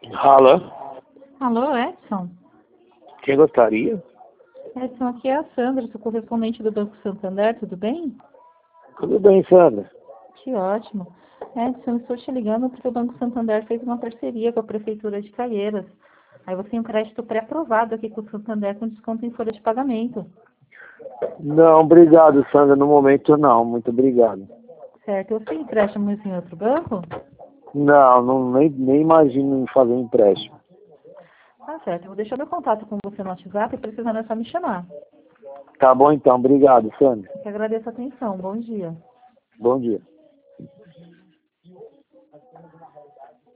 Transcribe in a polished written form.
Alô? Alô, Edson? Quem gostaria? Edson, aqui é a Sandra, sou correspondente do Banco Santander, tudo bem? Tudo bem, Sandra? Que ótimo. Edson, estou te ligando porque o Banco Santander fez uma parceria com a Prefeitura de Caieiras. Aí você tem um crédito pré-aprovado aqui com o Santander com desconto em folha de pagamento. Não, obrigado, Sandra. No momento, não. Muito obrigado. Certo, você tem empréstimos em outro banco? Não, nem imagino em fazer um empréstimo. Tá certo, eu vou deixar meu contato com você no WhatsApp e precisando é só me chamar. Tá bom, então. Obrigado, Sandra. Eu que agradeço a atenção. Bom dia. Bom dia.